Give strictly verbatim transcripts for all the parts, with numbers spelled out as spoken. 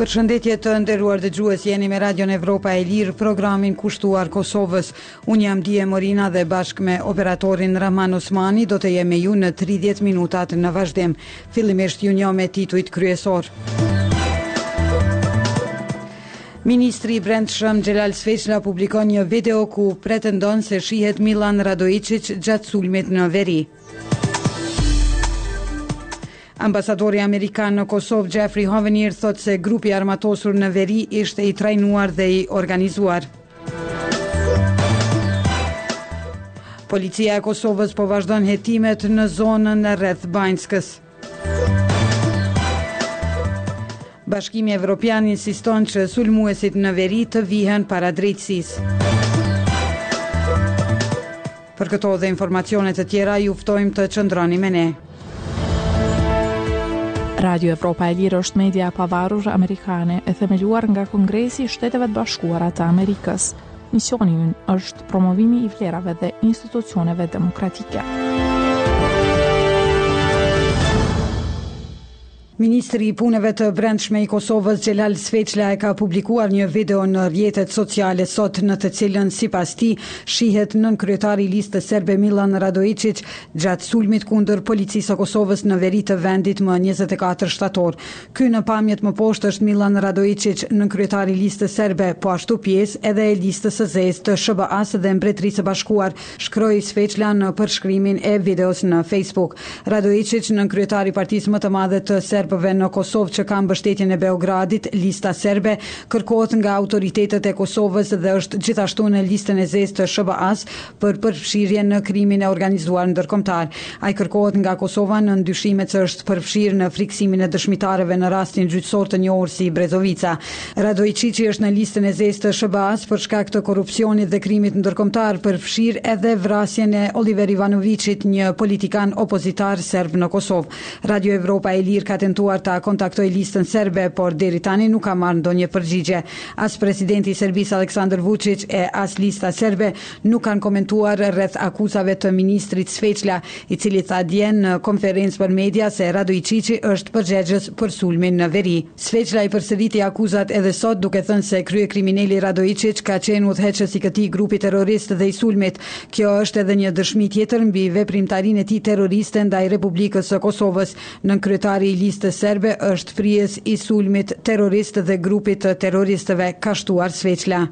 Përshëndetje të nderuar dëgjues, jeni me Radion Evropa e Lirë, programin kushtuar Kosovës. Unë jam Dije Morina dhe bashkë me operatorin Rahman Osmani do të jem me ju në tridhjetë minutat në vazhdim. Fillimisht ju njoh me titujt kryesor. Ministri i Brendshëm Xhelal Sveçla publikon një video ku pretendon se shihet Milan Radojičić gjatë sulmit në veri. Ambasadori Amerikan në Kosovë Jeffrey Hovenir thot se grupi armatosur në veri ishte i trajnuar dhe i organizuar. Policia e Kosovës po vazhdon hetimet në zonën e rreth Banjskës. Bashkimi Evropian insiston që sulmuesit në veri të vihen para drejtësisë. Për këto dhe informacione të tjera ju ftojmë të qëndroni me ne. Radio Evropa e Lirë është media e pavarur amerikane e themeluar nga Kongresi i Shteteve të Bashkuara të Amerikës. Misioni i ynë është promovimi i vlerave dhe institucioneve demokratike. Ministri i Punëve të Brendshme i Kosovës Xhelal Sveçla e ka publikuar një video në rrjetet sociale sot në të cilën sipas tij shihet nën kryetari i listës serbe Milan Radojičić gjatë sulmit kundër policisë së Kosovës në veri të vendit më njëzet e katër shtator. Ky në pamjet më poshtë është Milan Radojičić, nën kryetari i listës serbe, po ashtu pjesë edhe e listës së zezë të Sh B A-s dhe Mbretërisë së Bashkuar, shkroi Sveçla në përshkrimin e videos në Facebook. Radojičić, nën kryetari i partisë më të madhe të serb në Kosovë që ka mbështetjen e Beogradit, lista serbe kërkohet nga autoritetet e Kosovës dhe është gjithashtu në listën e zezë të Sh B A-s për përfshirje në krimin e organizuar ndërkombëtar. Ai kërkohet nga Kosova në ndyshimet se është përfshirë në friksimin e dëshmitarëve në rastin gjyqësor të njohur si Brezovica. Radojičić është në listën e zezë të Sh B A-s për shkak të korrupsionit dhe krimit ndërkombëtar, përfshirë edhe vrasjen e Oliver Ivanovićit, një politikan opozitar serb në Kosovë. Radio Evropa e Lirë ka tentuar ta kontaktoj listën serbe, por deri tani nuk ka marrë ndonjë përgjigje. As presidenti i Serbisë Aleksandar Vučić e as lista serbe nuk kanë komentuar rreth akuzave të ministrit Sveçla, i cili tha dje në konferencë për media se Radojičić është përgjegjës për sulmin në veri. Sveçla i përsëriti akuzat edhe sot duke thënë se kryekriminali Radojičić ka qenë udhëheqës i këtij grupi terrorist dhe i sulmit. Kjo është edhe një dëshmi tjetër mbi veprimtarinë e tij terroriste ndaj Republikës së Kosovës. Nën kryetari i listës serbe është prijes i sulmit terrorist dhe grupit të terroristëve, ka shtuar Sveçla.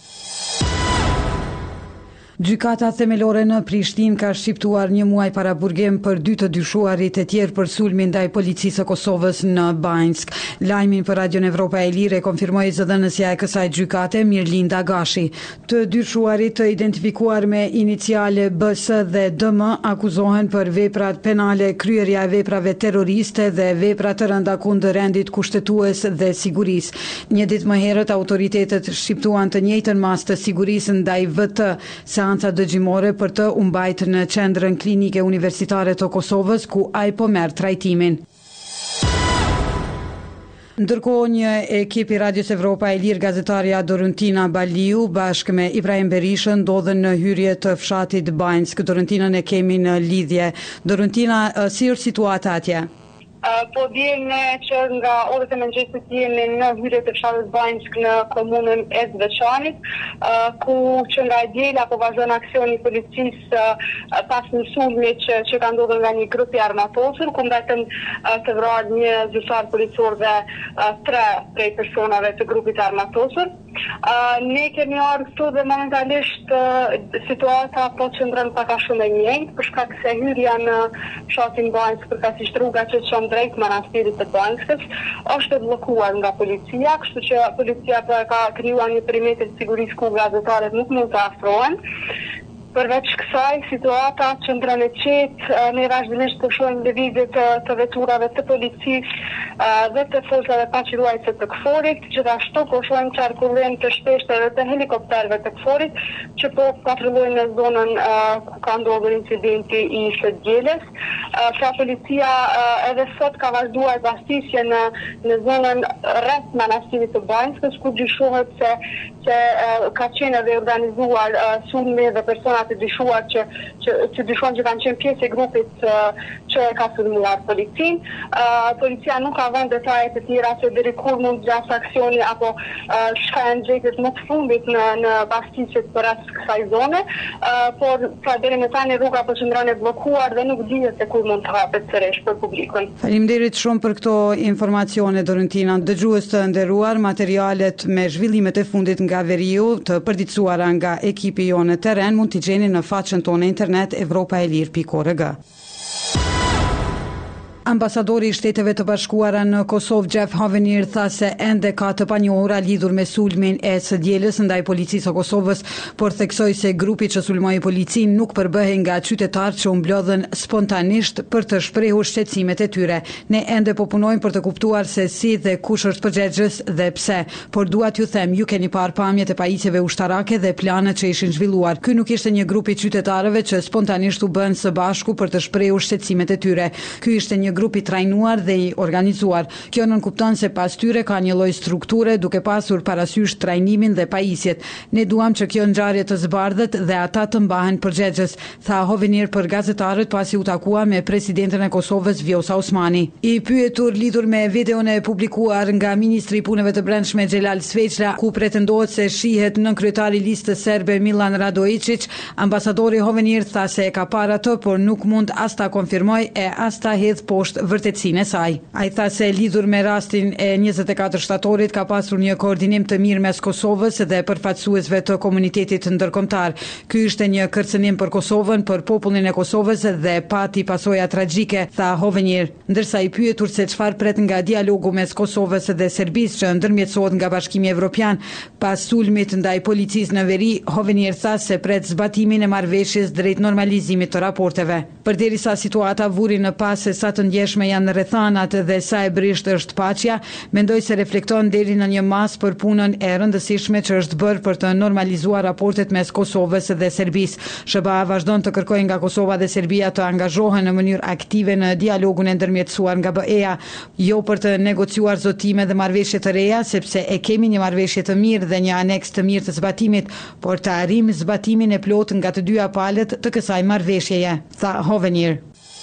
Gjykata themelore në Prishtinë ka shqiptuar një muaj para burgim për dy të dyshuarit e tjerë për sulmin ndaj policisë së Kosovës në Banjsk. Lajmin për Radion Evropa e Lirë e konfirmoi zëdhënësja e kësaj gjykate, Mirlinda Gashi. Të dyshuarit të identifikuar me iniciale B S dhe D M akuzohen për veprat penale, kryerja e veprave terroriste dhe vepra të rënda kundër rendit kushtetues dhe sigurisë. Një ditë më herët autoritetet shqiptuan të njëjtën mas të sigurisë ndaj V T, seanca dëgjimore për të u mbajtur në Qendrën Klinike Universitare të Kosovës, ku ai po merr trajtimin. Ndërkohë, një ekip i Radios Evropa e Lirë, gazetarja Dorentina Baliu bashkë me Ibrahim Berishën ndodhen në hyrje të fshatit Banjsk. Dorentinën e kemi në lidhje. Dorentina, si është situata atje? Uh, po vjen që nga orët e mëngjesit jemi në hyrje të fshatit Banjsk në komunën e Zveçanit, uh, ku që nga e diela po vazhdon aksioni i policisë uh, pas një sulmi që, që ka ndodhur nga një grup i armatosur, ku mbetën uh, të vrarë një zyrtar policor dhe uh, tre prej personave të grupit armatosur. Uh, ne kemi ardhur këtu dhe momentalisht uh, situata po qëndron pak a shumë e njëjtë, për shkak se hyrja në fshatin Banjsk përkatësisht rruga që çon drejt manastirit të Banjskës është bllokuar nga policia, kështu që policia ka krijuar një perimetër sigurisë ku gazetarët nuk mund të afrohen. Përveç kësaj, situata qëndron e qetë, ne vazhdimisht po shohim lëvizje të, të veturave të policisë dhe të forcave paçruajtëse të KFOR-it, gjithashtu po shohim qarkullim të shpeshtë edhe të helikopterëve të KFOR-it që po patrullojnë në zonën uh, ku ka ndodhur incidenti i së dielës. Uh, pra policia uh, edhe sot ka vazhduar bastësje në në zonën rreth manastirit të Banjskës, ku dyshohet se se uh, ka qenë edhe organizuar uh, sulmi dhe persona nga të dyshuar që, që të dyshuan që kanë qenë pjesë e grupit uh, që e ka sulmuar policin. Uh, policia nuk ka vënë detaje të tjera se deri kur mund të zgjasë aksioni apo uh, shkaja gjetjet më të fundit në, në pasticet për atë kësaj zone, uh, por pra deri më tani rruga po qëndron e bllokuar dhe nuk dihet se kur mund të hapet sërish për publikun. Faleminderit shumë për këto informacione, Dorentina. Dëgjues të nderuar, materialet me zhvillimet e fundit nga veriu të përditësuara nga ekipi jo në terren mund t'i gjeni në faqen tonë internet evropa e lirë pikë org. Ambasadori i Shteteve të Bashkuara në Kosovë Jeff Hovenier tha se ende ka të panjohura lidhur me sulmin e së dielës ndaj policisë së Kosovës, por theksoi se grupi që sulmoi policin nuk përbëhej nga qytetarë që u mblodhen spontanisht për të shprehur shqetësimet e tyre. Ne ende po punojmë për të kuptuar se si dhe kush është përgjegjës dhe pse, por dua t'ju them, ju keni parë pamjet e pajisjeve ushtarake dhe planet që ishin zhvilluar. Ky nuk ishte një grup i qytetarëve që spontanisht u bën së bashku për të shprehur shqetësimet e tyre. Ky ishte një grup i trajnuar dhe i organizuar. Kjo nën kupton se pas tyre ka një lloj strukture duke pasur parasysh trajnimin dhe pajisjet. Ne duam që kjo ngjarje të zbardhet dhe ata të mbahen përgjegjës, tha Hovenier për gazetarët pasi u takua me presidenten e Kosovës Vjosa Osmani. I pyetur lidhur me videon e publikuar nga ministri i punëve të brendshme Xhelal Sveçla, ku pretendohet se shihet nën kryetari i listës serbe Milan Radojičić, ambasadori Hovenier tha se e ka parë atë, por nuk mund as ta konfirmoj e as ta hedh poshtë vërtetësinë e saj. Ai tha se lidhur me rastin e njëzet e katër shtatorit ka pasur një koordinim të mirë mes Kosovës dhe përfaqësuesve të komunitetit ndërkombëtar. Ky ishte një kërcënim për Kosovën, për popullin e Kosovës dhe pati pasoja tragjike, tha Hovenier. Ndërsa i pyetur se çfarë pret nga dialogu mes Kosovës dhe Serbisë që ndërmjetësohet nga Bashkimi Evropian pas sulmit ndaj policisë në veri, Hovenier tha se pret zbatimin e marrëveshjes drejt normalizimit të raporteve. Përderisa situata vuri në pas se sa të ndjeshme janë rrethanat dhe sa e brisht është paqja, mendoj se reflekton deri në një mas për punën e rëndësishme që është bërë për të normalizuar raportet mes Kosovës dhe Serbisë. S B A vazhdon të kërkojë nga Kosova dhe Serbia të angazhohen në mënyrë aktive në dialogun e ndërmjetësuar nga B E-ja, jo për të negociuar zotime dhe marrëveshje të reja, sepse e kemi një marrëveshje të mirë dhe një aneks të mirë të zbatimit, por të arrijmë zbatimin e plot nga të dyja palët të kësaj marrëveshjeje, tha Hovenier.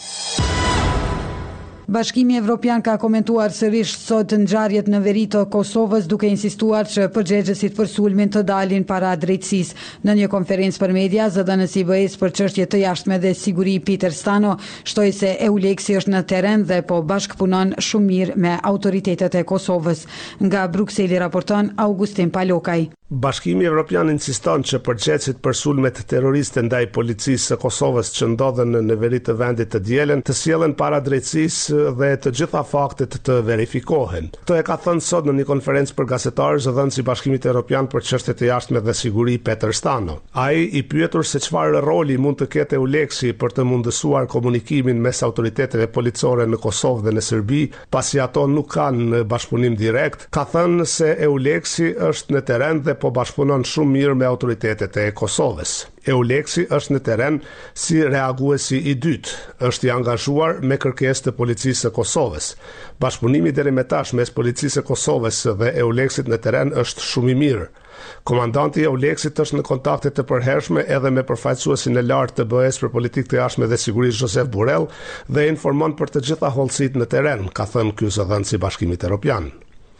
Bashkimi Evropian ka komentuar sërish sot ngjarjet në veri të Kosovës duke insistuar që përgjegjësit për sulmin të dalin para drejtësisë. Në një konferencë për media, zëdhënësi i B E-s për çështje të jashtme dhe siguri Peter Stano shtoi se EULEX është në terren dhe po bashkëpunon shumë mirë me autoritetet e Kosovës. Nga Brukseli raporton Augustin Palokaj. Bashkimi Evropian insiston që përgjegjësit për sulmet terroriste ndaj policisë së Kosovës që ndodhen në veri të vendit të dielën të sjellen para drejtësisë dhe të gjitha faktet të verifikohen. Këtë e ka thënë sot në një konferencë për gazetarë zëdhënësi i Bashkimit Evropian për çështjet e jashtme dhe siguri Peter Stano. Ai i pyetur se çfarë roli mund të ketë EULEX-i për të mundësuar komunikimin mes autoriteteve policore në Kosovë dhe në Serbi, pasi ato nuk kanë bashkëpunim direkt, ka thënë se EULEX-i është në terren dhe po bashkëpunon shumë mirë me autoritetet e Kosovës. EULEX-i është në terren si reaguesi i dytë, është i angazhuar me kërkesë të policisë së Kosovës. Bashkëpunimi deri më tash mes policisë së Kosovës dhe EULEX-it në terren është shumë i mirë. Komandanti i EULEX-it është në kontakte të përhershme edhe me përfaqësuesin e lartë të B E-s për politikë të jashtme dhe sigurisë Josep Borrell dhe informon për të gjitha hollësitë në terren, ka thënë ky zëdhënës i Bashkimit Evropian.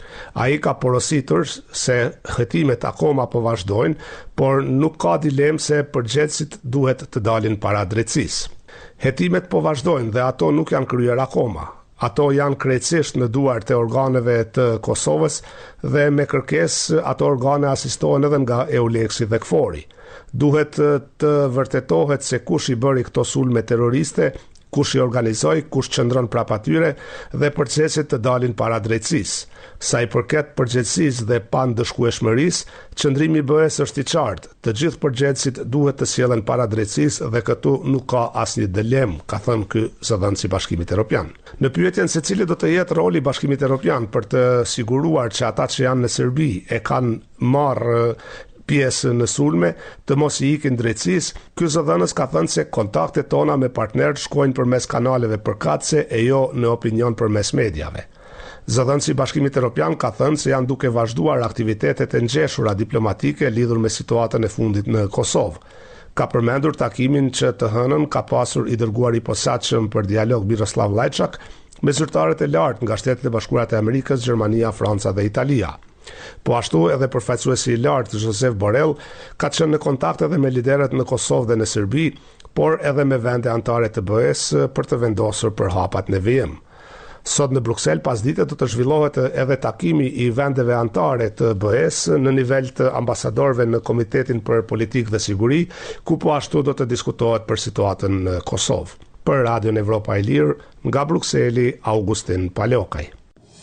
Ai ka porositur se hetimet akoma po vazhdojnë, por nuk ka dilemë se përgjegjësit duhet të dalin para drejtësisë. Hetimet po vazhdojnë dhe ato nuk janë kryer akoma. Ato janë krejtësisht në duart e organeve të Kosovës dhe me kërkesë ato organe asistohen edhe nga EULEX-i dhe K F O R-i. Duhet të vërtetohet se kush i bëri këto sulme terroriste, kush i organizoi, kush qëndron prapa tyre dhe përgjegjësit të dalin para drejtësisë. Sa i përket përgjegjësisë dhe pandëshkueshmërisë, qëndrimi i B E-s është i qartë. Të gjithë përgjegjësit duhet të sjellen para drejtësisë dhe këtu nuk ka asnjë dilemë, ka thënë ky zëdhënës i Bashkimit Evropian. Në pyetjen se cili do të jetë roli i Bashkimit Evropian për të siguruar që ata që janë në Serbi e kanë marrë pjesë në sulme të mos i ikin drejtësisë, ky zëdhënës ka thënë se kontaktet tona me partnerët shkojnë përmes kanaleve përkatëse e jo në opinion përmes mediave. Zëdhënësi i Bashkimit Evropian ka thënë se janë duke vazhduar aktivitetet e ngjeshura diplomatike lidhur me situatën e fundit në Kosovë. Ka përmendur takimin që të hënën ka pasur i dërguar i posaçëm për dialog Miroslav Lajçak me zyrtarët e lartë nga Shtetet e Bashkuara të Amerikës, Gjermania, Franca dhe Italia. Po ashtu edhe përfaqësuesi i lartë Josep Borrell ka qenë në kontakt edhe me liderët në Kosovë dhe në Serbi, por edhe me vende anëtare të B E-s për të vendosur për hapat në vijim. Sot në Bruksel pasdite do të zhvillohet edhe takimi i vendeve anëtare të B E-s në nivel të ambasadorëve në Komitetin për Politikë dhe Siguri, ku po ashtu do të diskutohet për situatën në Kosovë. Për Radion Evropa e Lirë, nga Brukseli, Augustin Palokaj.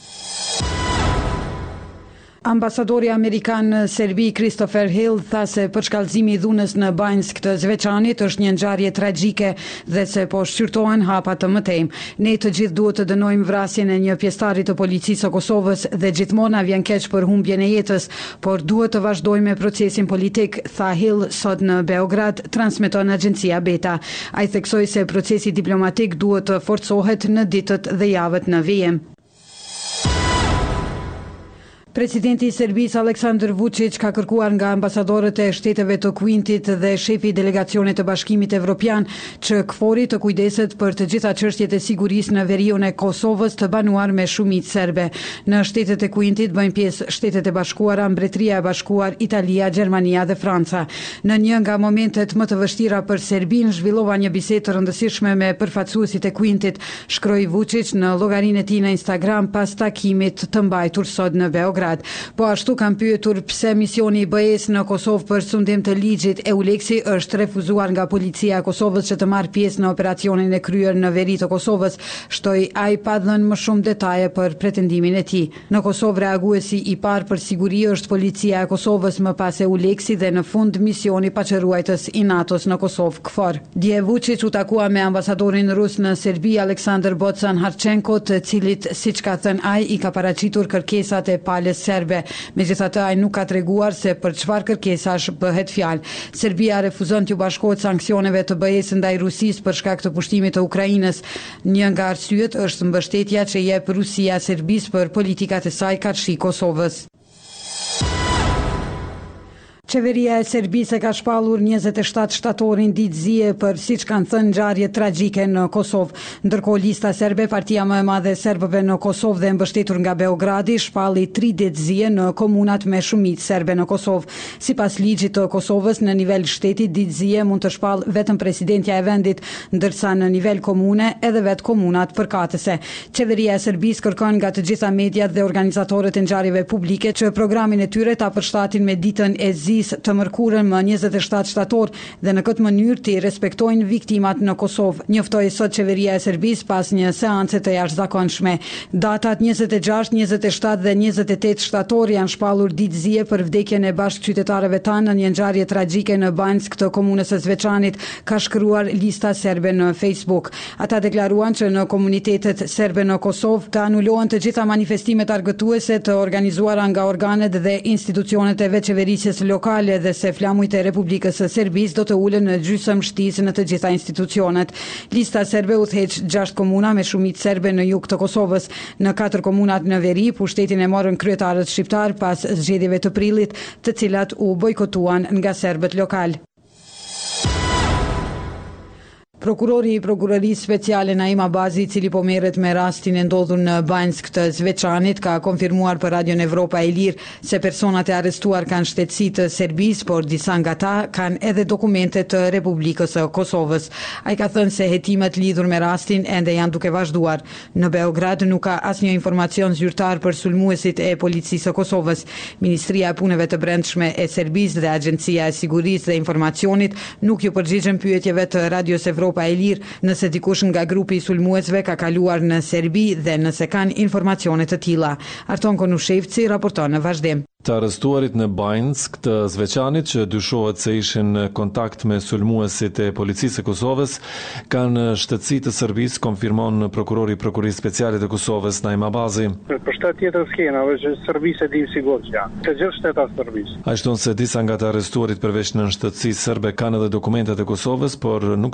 Ambasadori Amerikan në Serbi, Christopher Hill, tha se përshkallëzimi i dhunës në Banjsk të Zveçanit është një ngjarje tragjike dhe se po shqyrtohen hapa të mëtejmë. Ne të gjithë duhet të dënojmë vrasjen e një pjesëtari të policisë së Kosovës dhe gjithmonë na vjen keq për humbjen e jetës, por duhet të vazhdojmë me procesin politik, tha Hill sot në Beograd, transmeton agjencia Beta. Ai theksoi se procesi diplomatik duhet të forcohet në ditët dhe javët në vijim. Presidenti i Serbisë Aleksandar Vučić ka kërkuar nga ambasadorët e shteteve të Kuintit dhe shefi i delegacionit të Bashkimit Evropian që KFOR-i të kujdeset për të gjitha çështjet e sigurisë në veriun e Kosovës të banuar me shumicë serbe. Në shtetet e Kuintit bëjnë pjesë Shtetet e Bashkuara, Mbretëria e Bashkuar, Italia, Gjermania dhe Franca. Në një nga momentet më të vështira për Serbinë zhvillova një bisedë të rëndësishme me përfaqësuesit e Kuintit, shkroi Vučić në llogarinë e tij në Instagram pas takimit të mbajtur sot në Beograd. Po ashtu kam pyetur pse misioni i B E-s në Kosovë për sundim të ligjit EULEX-i është refuzuar nga policia e Kosovës që të marrë pjesë në operacionin e kryer në veri të Kosovës, shtoi ai pa dhënë më shumë detaje për pretendimin e tij. Në Kosovë reaguesi i parë për siguri është policia e Kosovës, më pas EULEX-i dhe në fund misioni paçëruajtës i NATO-s në Kosovë, KFOR. Dje Vučić u takua me ambasadorin rus në Serbi Aleksandar Bocan Harchenko, të cilit siç ka thënë ai i ka paraqitur kërkesat e palës serbe. Megjithatë, ai nuk ka treguar se për çfarë kërkesash bëhet fjalë. Serbia refuzon të bashkohet sanksioneve të B E-s ndaj Rusisë për shkak të pushtimit të Ukrainës. Një nga arsyet është mbështetja që jep Rusia Serbisë për politikat e saj karshi Kosovës. Qeveria e Serbisë ka shpallur njëzet e shtatë shtatorin ditëzie për, siç kanë thënë, ngjarje tragjike në Kosovë. Ndërkohë lista serbe, partia më e madhe e serbëve në Kosovë dhe mbështetur nga Beogradi, shpalli tri ditëzie në komunat me shumicë serbe në Kosovë. Sipas ligjit të Kosovës, në nivel shteti ditëzie mund të shpallë vetëm presidentja e vendit, ndërsa në nivel komune edhe vetë komunat përkatëse. Qeveria e Serbisë kërkon nga të gjitha mediat dhe organizatorët e ngjarjeve publike që programin e tyre ta përshtatin me ditën e zi të mërkurën më njëzet e shtatë shtator dhe në këtë mënyrë të respektojnë viktimat në Kosovë. Njoftoi sot qeveria e Serbisë pas një seance të jashtëzakonshme. Datat njëzet e gjashtë, njëzet e shtatë dhe njëzet e tetë shtator janë shpallur ditëzie për vdekjen e bashkëqytetarëve tanë në një ngjarje tragjike në Banjsk të komunës së Zveçanit, ka shkruar lista serbe në Facebook. Ata deklaruan që në komunitetet serbe në Kosovë të anulohen të gjitha manifestimet argëtuese të organizuara nga organet dhe institucionet e veçeverisjes lokale dhe se flamujt e Republikës së Serbisë do të ulen në gjysmë shtisë në të gjitha institucionet. Lista serbe udhëheq gjashtë komuna me shumicë serbe në jug të Kosovës. Në katër komunat në veri, pushtetin e morën kryetarët shqiptar pas zgjedhjeve të prillit, të cilat u bojkotuan nga serbët lokal. Prokurori i Prokurorisë Speciale Naim Abazi, i cili po merret me rastin e ndodhur në Banjsk të Zveçanit, ka konfirmuar për Radion Evropa e Lirë se personat e arrestuar kanë shtetësi të Serbisë, por disa nga ta kanë edhe dokumente të Republikës së Kosovës. Ai ka thënë se hetimet lidhur me rastin ende janë duke vazhduar. Në Beograd nuk ka asnjë informacion zyrtar për sulmuesit e policisë së Kosovës. Ministria e Punëve të Brendshme e Serbisë dhe Agjencia e Sigurisë dhe Informacionit nuk ju përgjigjen pyetjeve të Radios Evropa e Lirë nëse dikush nga grupi i sulmuesve ka kaluar në Serbi dhe nëse kanë informacione të tilla. Arton Konushevci raporton në vazhdim. Të arrestuarit në Banjsk të Zveçanit, që dyshohet se ishin në kontakt me sulmuesit e policisë së Kosovës, kanë shtetësi të Serbisë, konfirmon prokurori i Prokurorisë Speciale të Kosovës Naim Abazi. Për shtet tjetër s'kena, veç Serbisë e dim sigurt që janë. Të gjithë shtetat Serbisë. Ai shton se disa nga të arrestuarit përveç në shtetësi serbe kanë edhe dokumentet e Kosovës, por nuk specifikojnë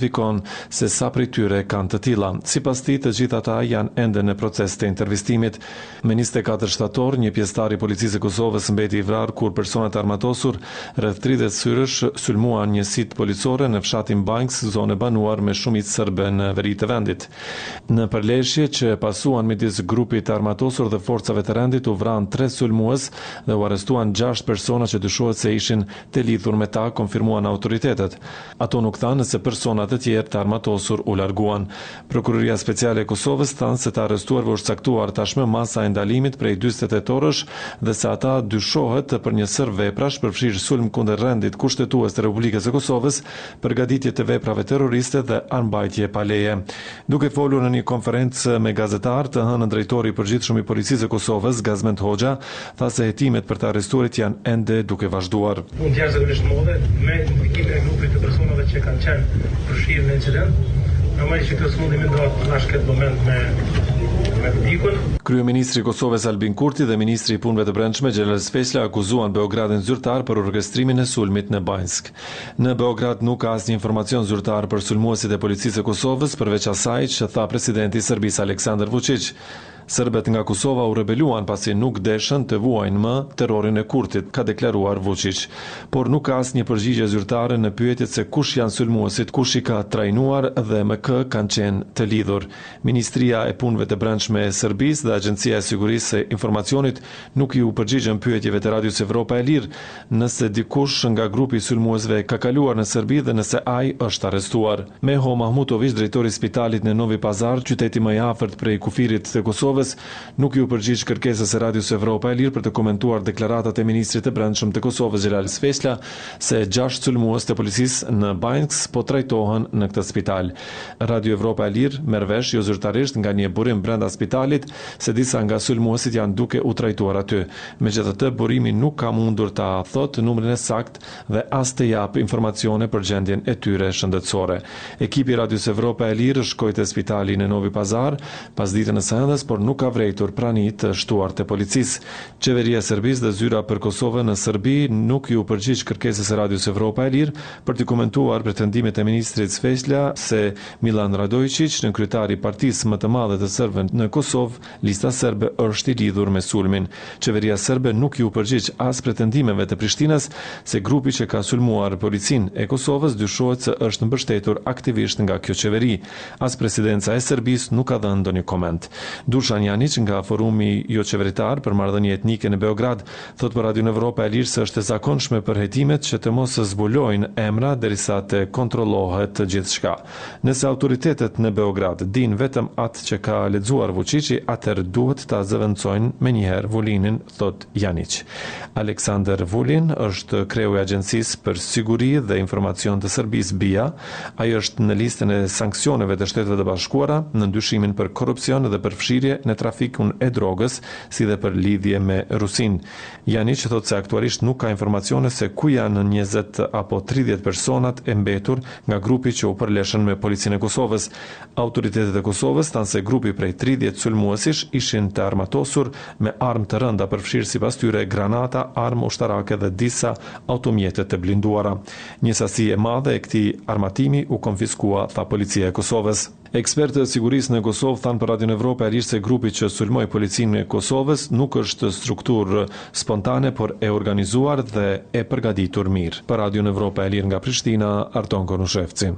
specifikon se sa prej tyre kanë të tilla. Sipas tij, të gjitha ata janë ende në proces të intervistimit. Me njëzet e katër shtator, një pjesëtar i policisë së Kosovës mbeti i vrarë kur personat armatosur rreth tridhjetë syrësh sulmuan një sit policore në fshatin Banks, zonë e banuar me shumicë serbe në veri të vendit. Në përleshje që pasuan midis grupit të armatosur dhe forcave të rendit, u vran tre sulmues dhe u arrestuan gjashtë persona që dyshohet se ishin të lidhur me ta, konfirmuan autoritetet. Ato nuk thanë se personat e tjerë të armatosur u larguan. Prokuroria Speciale e Kosovës thanë se të arrestuarve është caktuar tashmë masa e ndalimit prej dyzet e tetë orësh dhe se ata dyshohet për një sër veprash përfshirë sulm kundër rendit kushtetues të Republikës së Kosovës, përgatitje të veprave terroriste dhe armbajtje pa leje. Duke folur në një konferencë me gazetar, të hënën drejtori i përgjithshëm i policisë së Kosovës, Gazmend Hoxha, tha se hetimet për të arrestuarit janë ende duke vazhduar. Punë jashtëzakonisht madhe me ndikimin e grupit të personave që kanë qenë përfshirë në incident. Normalisht që kjo s'mundi me ndohet në këtë moment me me ndikun. Kryeministri i Kosovës Albin Kurti dhe ministri i punëve të brendshme Xhelal Sfeqla akuzuan Beogradin zyrtar për orkestrimin e sulmit në Banjsk. Në Beograd nuk ka asnjë informacion zyrtar për sulmuesit e policisë së Kosovës përveç asaj që tha presidenti i Serbisë Aleksandar Vučić. Serbet nga Kosova u rebeluan pasi nuk deshën të vuajnë më terrorin e Kurtit, ka deklaruar Vučić. Por nuk ka asnjë përgjigje zyrtare në pyetjet se kush janë sulmuesit, kush i ka trajnuar dhe me kë kanë qenë të lidhur. Ministria e punëve të brendshme e Serbisë dhe Agjencia e Sigurisë së Informacionit nuk i u përgjigjën pyetjeve të Radios Evropa e Lirë nëse dikush nga grupi i sulmuesve ka kaluar në Serbi dhe nëse ai është arrestuar. Meho Mahmutović, drejtori i spitalit në Novi Pazar, qyteti më i afërt prej kufirit të Kosovës, nuk ju përgjigj kërkesës së Radios Evropa e Lirë për të komentuar deklaratat e ministrit të brendshëm të Kosovës Xhelal Sfeqla se gjashtë sulmues të policisë në Banjsk po trajtohen në këtë spital. Radio Evropa e Lirë merr vesh jo zyrtarisht nga një burim brenda spitalit se disa nga sulmuesit janë duke u trajtuar aty. Megjithatë, burimi nuk ka mundur ta thotë numrin e saktë dhe as të jap informacione për gjendjen e tyre shëndetësore. Ekipi i Radios Evropa e Lirë shkoi te spitali në Novi Pazar pas ditën e së hënës, por nuk ka vrejtur prani të shtuar të policisë. Qeveria e Serbisë dhe zyra për Kosovën në Serbi nuk ju përgjigj kërkesës së Radios Evropa e Lirë për të komentuar pretendimet e ministrit Sfeqla se Milan Radojičić, në kryetari i partisë më të madhe të serbëve në Kosovë, lista serbe është i lidhur me sulmin. Qeveria serbe nuk ju përgjigj as pretendimeve të Prishtinës se grupi që ka sulmuar policinë e Kosovës dyshohet se është mbështetur aktivisht nga kjo qeveri. As presidenca e Serbisë nuk ka dhënë ndonjë koment. Dušan Janić nga Forumi jo qeveritar për marrëdhënie etnike në Beograd thot për Radio Evropa e Lirë se është e zakonshme për hetimet që të mos zbulojnë emra derisa të kontrollohet gjithçka. Nëse autoritetet në Beograd dinë vetëm atë që ka lexuar Vučići, atëherë duhet ta zëvendësojnë menjëherë Vulinin, thot Janić. Aleksandar Vulin është kreu i Agjencisë për Siguri dhe Informacion të Serbisë B I A. Ai është në listën e sanksioneve të Shteteve të Bashkuara në ndyshimin për korrupsion dhe për fshirje në trafikun e drogës, si dhe për lidhje me Rusin. Janić thot se aktualisht nuk ka informacione se ku janë njëzet apo tridhjetë personat e mbetur nga grupi që u përleshën me policinë e Kosovës. Autoritetet e Kosovës thanë se grupi prej tridhjetë sulmuesish ishin të armatosur me armë të rënda, përfshirë sipas tyre granata, armë ushtarake dhe disa automjete të blinduara. Një sasi e madhe e këtij armatimi u konfiskua, tha policia e Kosovës. Ekspertë e sigurisë në Kosovë thanë për Radio Evropa e Lirë se grupi që sulmoi policinë e Kosovës nuk është strukturë spontane, por e organizuar dhe e përgatitur mirë. Për Radio Evropa e Lirë nga Prishtina, Arton Konushevci.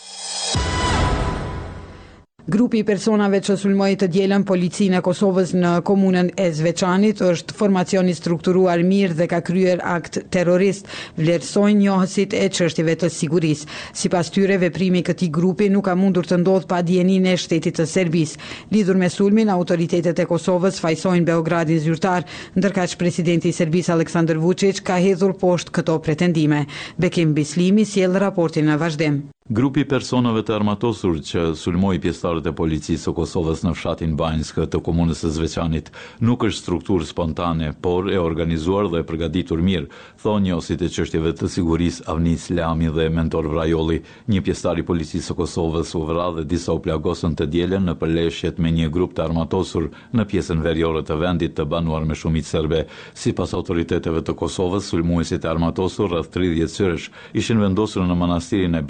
Grupi i personave që sulmoi të dielën policinë e Kosovës në komunën e Zveçanit është formacion i strukturuar mirë dhe ka kryer akt terrorist, vlerësojnë njohësit e çështjeve të sigurisë. Sipas tyre, veprimi i këtij grupi nuk ka mundur të ndodhë pa dijeninë e shtetit të Serbisë. Lidhur me sulmin, autoritetet e Kosovës fajsojnë Beogradin zyrtar, ndërkaq presidenti i Serbisë Aleksandar Vučić ka hedhur poshtë këto pretendime. Bekim Bislimi sjell raportin në vazhdim. Grupi personave të armatosur që sulmoi pjesëtarët e policisë së Kosovës në fshatin Banjsk të komunës së Zveçanit nuk është strukturë spontane, por e organizuar dhe e përgatitur mirë, thonë njohësit e çështjeve të sigurisë Avnis Lami dhe Mentor Vrajolli. Një pjesëtar i policisë së Kosovës u vra dhe disa u plagosën të dielën në përleshjet me një grup të armatosur në pjesën veriore të vendit të banuar me shumicë serbe. Sipas autoriteteve të Kosovës, sulmuesit e armatosur rreth tridhjetë syrësh ishin vendosur në manastirin e Banjskës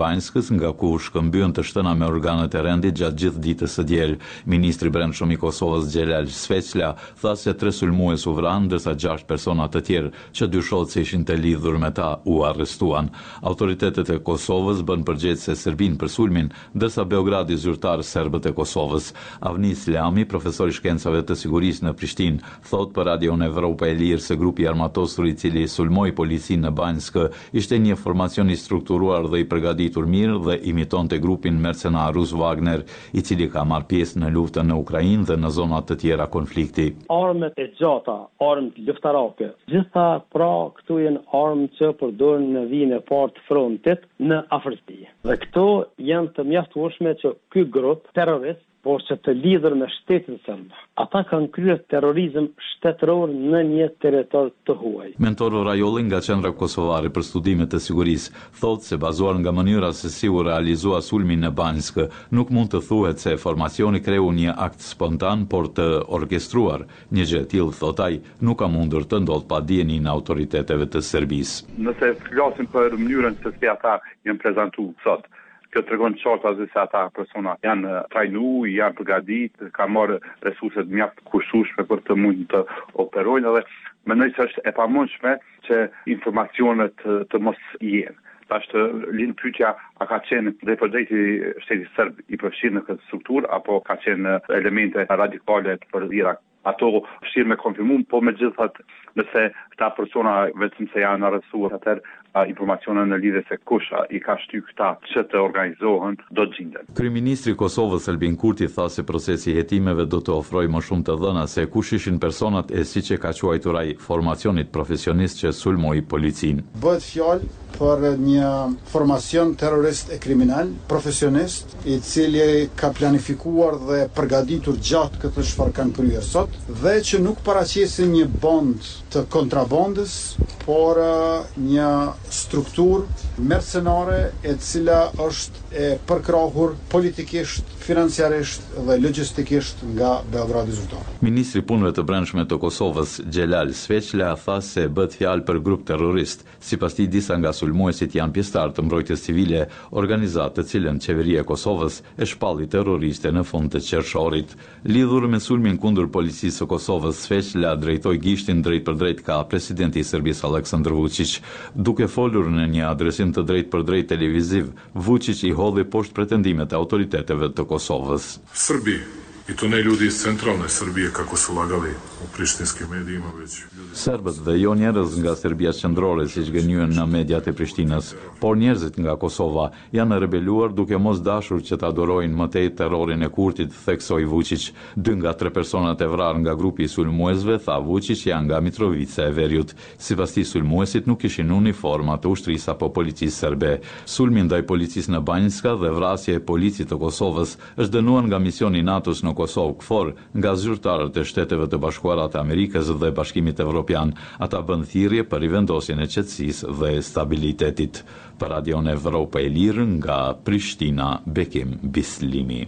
Durrës, nga ku shkëmbyen të shtëna me organet e rendit gjatë gjithë ditës së diel. Ministri i Brendshëm i Kosovës Xhelal Sveçla tha se tre sulmues u vranë, ndërsa gjashtë persona të tjerë që dyshohet se ishin të lidhur me ta u arrestuan. Autoritetet e Kosovës bën përgjegjëse Serbinë për sulmin, ndërsa Beogradi zyrtar serbët e Kosovës. Avnis Lami, profesor i shkencave të sigurisë në Prishtinë, thot për Radion Evropa e Lirë se grupi armatosur i cili sulmoi policinë në Banjsk ishte një formacion i strukturuar dhe i përgatitur mirë dhe imitonte grupin mercenar rus Wagner, i cili ka marrë pjesë në luftën në Ukrainë dhe në zona të tjera konflikti. Armët e gjata, armët luftarake, gjitha pra këtu janë armë që përdoren në vijën e parë të frontit në Afrikë. Dhe këto janë të mjaftueshme që ky grup terrorist, por që të lidhur me shtetin serb. Ata kanë kryer terrorizëm shtetëror në një territor të huaj. Mentor Rajolli nga Qendra Kosovare për Studime të Sigurisë thotë se bazuar nga mënyra se si u realizua sulmi në Banjsk, nuk mund të thuhet se formacioni kreu një akt spontan, por të orkestruar. Një gjë e tillë, thot ai, nuk ka mundur të ndodhë pa dijenin e autoriteteve të Serbisë. Nëse flasim për mënyrën se si ata janë prezantuar sot, kjo tregon qartë se ata persona janë trajnu, janë përgatit, kanë marrë resurset mjaft kushtueshme për të mund të operojnë dhe mendoj se është e pamundshme që informacionet të, të mos jenë. Tash të lind pyetja, a ka qenë drejt për drejt i shtetit serb i përfshirë në këtë strukturë apo ka qenë elemente radikale të përdhira? Ato vështirë me konfirmum, po me gjithat nëse këta persona vetëm se janë arrestuar, atëherë informacione në lidhje se kush i ka shty këta që të organizohen do të gjenden. Kryeministri i Kosovës Albin Kurti tha se procesi i hetimeve do të ofrojë më shumë të dhëna se kush ishin personat e siç e ka quajtur ai formacionit profesionist që sulmoi policinë. Bëhet fjalë për një formacion terrorist e kriminal, profesionist, i cili ka planifikuar dhe përgatitur gjatë këtë çfarë kanë kryer sot, dhe që nuk paraqesin një bond të kontrabandës, por një strukturë mercenare e cila është e përkrahur politikisht, financiarisht dhe logjistikisht nga Beogradi zyrtar. Ministri i Punëve të Brendshme të Kosovës Xhelal Sveçla tha se bëhet fjalë për grup terrorist. Sipas tij, disa nga sulmuesit janë pjesëtar të mbrojtjes civile, organizatë të cilën qeveria e Kosovës e shpalli terroriste në fund të qershorit. Lidhur me sulmin kundër policisë së Kosovës, Sveçla drejtoi gishtin drejt për drejt ka presidenti i Serbisë Aleksandar Vučić. Duke folur në një adresim të drejt për drejt televiziv, Vučić i hodhi poshtë pretendimet e autoriteteve të Kosovës. Srbi, i to ne ljudi iz centralne Srbije kako su lagali u prištinskim medijima, već Serbët dhe jo njerëz nga Serbia qendrore siç gënjyen në mediat e Prishtinës, por njerëzit nga Kosova janë rebeluar duke mos dashur që ta adorojnë më tej terrorin e Kurtit, theksoi Vučić. Dy nga tre personat e vrarë nga grupi i sulmuesve, tha Vučić, janë nga Mitrovica e Veriut. Sipas tij, sulmuesit nuk kishin uniforma të ushtrisë apo policisë serbe. Sulmi ndaj policisë në Banjska dhe vrasja e policit të Kosovës është dënuar nga misioni NATO-s në Kosovë KFOR nga zyrtarët e Shteteve të Bashkuara të Amerikës dhe Bashkimit Evropian. Ata bën thirrje për rivendosjen e qetësisë dhe stabilitetit. Për Radion Evropa e Lirë nga Prishtina, Bekim Bislimi.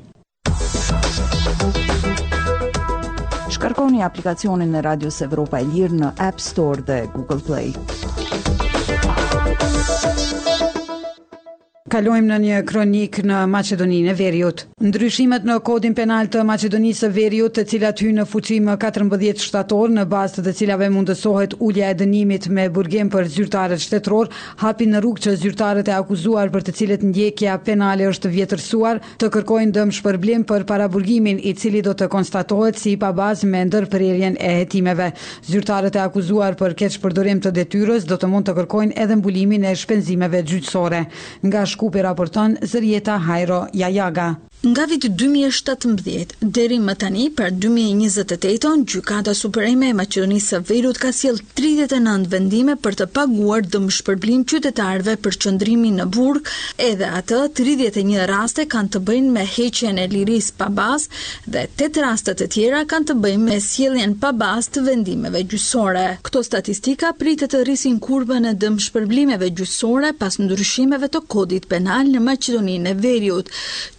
Shkarkoni aplikacionin e Radios Evropa e Lirë në App Store dhe Google Play. Kalojmë në një kronik në Maqedoninë e Veriut. Ndryshimet në kodin penal të Maqedonisë së Veriut, të cilat hyn në fuqi më katërmbëdhjetë shtator, në bazë të të cilave mundësohet ulja e dënimit me burgim për zyrtarët shtetëror, hapin në rrugë që zyrtarët e akuzuar për të cilët ndjekja penale është vjetërsuar, të kërkojnë dëm shpërblim për paraburgimin, i cili do të konstatohet si pa bazë me ndërprerjen e hetimeve. Zyrtarët e akuzuar për keqpërdorim të detyrës do të mund të kërkojnë edhe mbulimin e shpenzimeve gjyqësore. Nga Shkupi raporton Zërieta Hajro Jajaga. Nga viti dy mijë e shtatëmbëdhjetë deri më tani, për dy mijë e njëzet e tetë, Gjykata Supreme e Maqedonisë së Veriut ka sjell tridhjetë e nëntë vendime për të paguar dëmshpërblim qytetarëve për qëndrimin në burg, edhe atë tridhjetë e një raste kanë të bëjnë me heqjen e lirisë pa bazë dhe tetë raste të tjera kanë të bëjnë me sjelljen pa bazë të vendimeve gjyqësore. Këto statistika pritet të rrisin kurbën e dëmshpërblimeve gjyqësore pas ndryshimeve të kodit penal në Maqedoninë e Veriut, që mund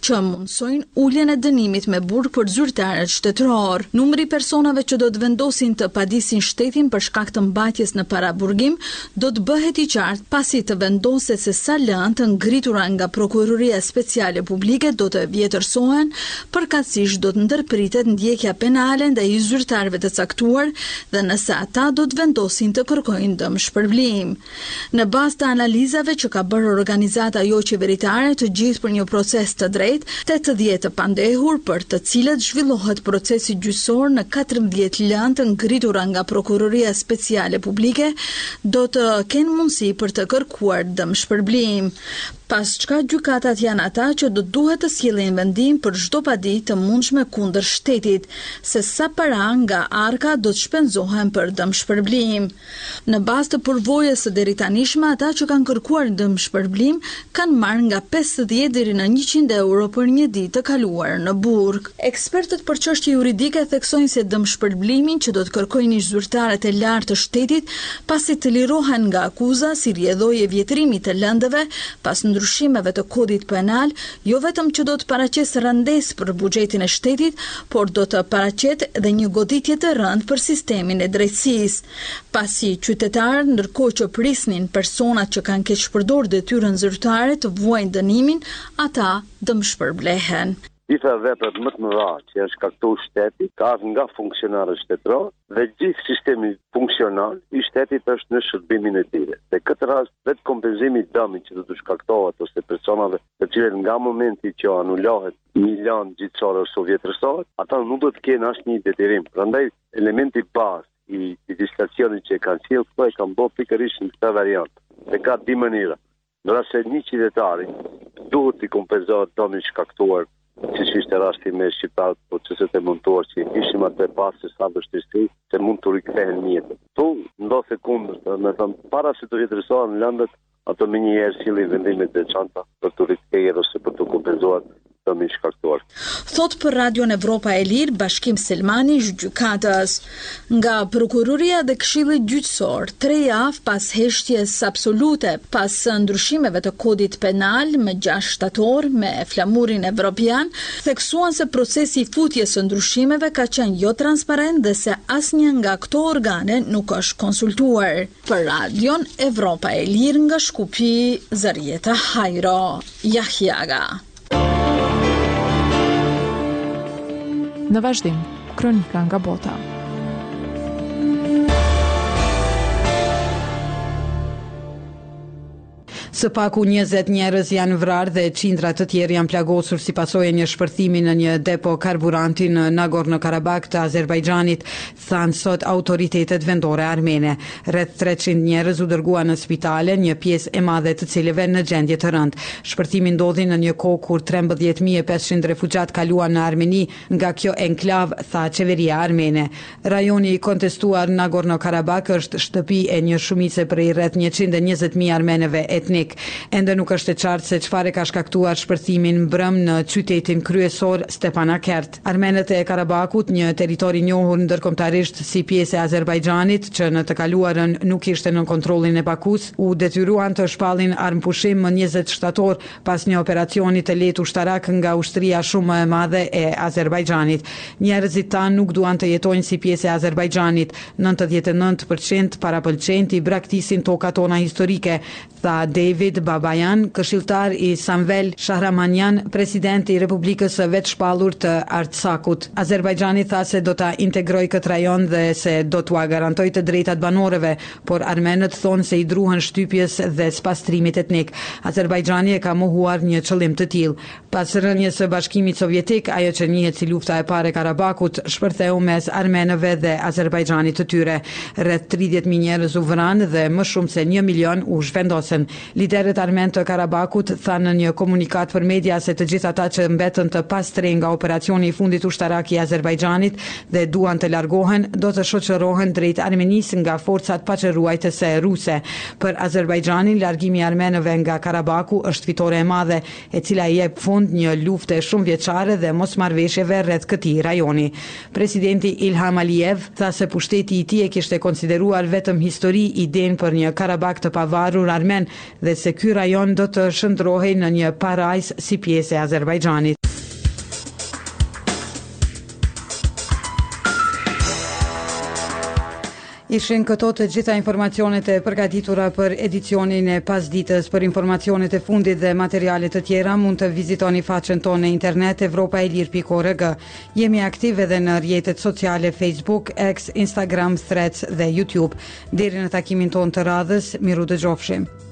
anonsojnë uljen e dënimit me burg për zyrtarët shtetëror. Numri i personave që do të vendosin të padisin shtetin për shkak të mbajtjes në paraburgim do të bëhet i qartë pasi të vendoset se sa lëndë të ngritura nga Prokuroria Speciale Publike do të vjetërsohen, përkatësisht do të ndërpritet ndjekja penale ndaj zyrtarëve të caktuar dhe nëse ata do të vendosin të kërkojnë dëm shpërblim. Në bazë të analizave që ka bërë organizata jo qeveritare të gjithë për një proces të drejtë, tetëdhjetë të pandehur për të cilët zhvillohet procesi gjyqësor në katërmbëdhjetë lëndë të ngritura nga Prokuroria Speciale Publike do të kenë mundësi për të kërkuar dëm shpërblim. Pas çka gjykatat janë ata që do duhet të sjellin vendim për çdo padi të mundshme kundër shtetit, se sa para nga arka do të shpenzohen për dëm shpërblim. Në bazë të përvojës së deritanishme, ata që kanë kërkuar dëm shpërblim kanë marrë nga pesëdhjetë deri në njëqind euro për një ditë të kaluar në burg. Ekspertët për çështje juridike theksojnë se dëm shpërblimin që do të kërkojnë zyrtarët e lartë të shtetit pasi të lirohen nga akuza si rrjedhojë vjetrimi të lëndëve pas ndryshimeve të kodit penal, jo vetëm që do të paraqes rëndesë për buxhetin e shtetit, por do të paraqet edhe një goditje të rëndë për sistemin e drejtësisë. Pasi qytetarët, ndërkohë që prisnin personat që kanë keq përdorur detyrën zyrtare të vuajnë dënimin, ata dëmshpërblehen. Disa veprat më të mëdha që janë shkaktuar shteti ka ardhur nga funksionarët shtetëror dhe gjithë sistemi funksional i shtetit është në shërbimin e tyre. Në këtë rast, vetë kompenzimi i dëmit që do të shkaktohet ose personave të cilët nga momenti që anulohet milion gjyqësor ose vjetërsohet, ata nuk do të kenë asnjë detyrim. Prandaj elementi bazë i legjislacionit që kanë sjellë këto e kanë bërë pikërisht në këtë variant. Dhe ka dy mënyra. Nëse një qytetari duhet të kompenzohet dëmin shkaktuar, si që ishte rasti me shqiptarët proceset e montuar që ishim atë pas se sa vështirësi se mund të rikthehen mjetët. Tu ndodhe kundër, me thëmë, para se të vjetërsohen lëndët, ato me një herë sillin vendimet e veçanta për të rikthyer ose për të kompenzuar dëmin shkaktuar. Thot për Radion Evropa e Lirë Bashkim Selmani, gjykatës. Nga Prokuroria dhe Këshilli Gjyqësor, tre javë pas heshtjes absolute, pas ndryshimeve të kodit penal me gjashtë shtator me flamurin evropian, theksuan se procesi i futjes së ndryshimeve ka qenë jo transparent dhe se asnjë nga këto organe nuk është konsultuar. Për Radion Evropa e Lirë nga Shkupi, Zarieta Hajro, Jahjaga. Në vazhdim, kronika nga bota. Së paku njëzet njerëz janë vrarë dhe qindra të tjerë janë plagosur si pasojë një shpërthimi në një depo karburanti në Nagorno-Karabakh të Azerbajxhanit, thanë sot autoritetet vendore armene. Rreth treqind njerëz u dërguan në spitale, një pjesë e madhe të cilëve në gjendje të rëndë. Shpërthimi ndodhi në një kohë kur trembëdhjetë mijë e pesëqind refugjat kaluan në Armeni nga kjo enklav, tha qeveria armene. Rajoni i kontestuar Nagorno-Karabakh është shtëpi e një shumice prej rreth njëqind e njëzet mijë armeneve etnik. Ende nuk është e qartë se çfarë ka shkaktuar shpërthimin mbrëm në qytetin kryesor Stepanakert. Armenët e Karabakut, një territor i njohur ndërkombëtarisht si pjesë e Azerbajxhanit, që në të kaluarën nuk ishte në kontrollin e Bakus, u detyruan të shpallin armpushim më njëzet shtator pas një operacioni të lehtë ushtarak nga ushtria shumë e madhe e Azerbajxhanit. Njerëzit tanë nuk duan të jetojnë si pjesë e Azerbajxhanit. nëntëdhjetë e nëntë përqind parapëlqejnë i braktisin tokat tona historike, tha David Babayan, këshilltar i Samvel Shahramanyan, presidenti i Republikës së Vetshpallur të Artsakut. Azerbajxhani tha se do ta integrojë këtë rajon dhe se do t'ua garantojë të drejtat banorëve, por armenët thonë se i druhen shtypjes dhe spastrimit etnik. Azerbajxhani e ka mohuar një qëllim të tillë. Pas rënies së Bashkimit Sovjetik, ajo që njihet si lufta e parë e Karabakut shpërtheu mes armenëve dhe Azerbajxhanit të tyre. Rreth tridhjetë mijë njerëz u vranë dhe më shumë se një milion u zhvendosën. Liderët armen të Karabakut thanë në një komunikat për media se të gjithë ata që mbetën të pastre nga operacioni i fundit ushtarak i Azerbajxhanit dhe duan të largohen, do të shoqërohen drejt Armenisë nga forcat paqëruajtëse ruse. Për Azerbajxhanin, largimi i armenëve nga Karabaku është fitore e madhe, e cila i jep fund një lufte shumë vjeçare dhe mosmarrveshjeve rreth këtij rajoni. Presidenti Ilham Aliyev tha se pushteti i tij e kishte konsideruar vetëm histori idenë për një Karabak të pavarur armen dhe se ky rajon do të shndrohej në një parajs si pjesë e Azerbajxhanit. Ishin këto të gjitha informacionet e përgatitura për edicionin e pasdites. Për informacionet e fundit dhe materialet të tjera mund të vizitoni faqen tonë në internet evropaelir pikë org. Jemi aktiv edhe në rrjetet sociale Facebook, X, Instagram, Threads dhe YouTube. Deri në takimin tonë të radhës, miru dëgjofshim.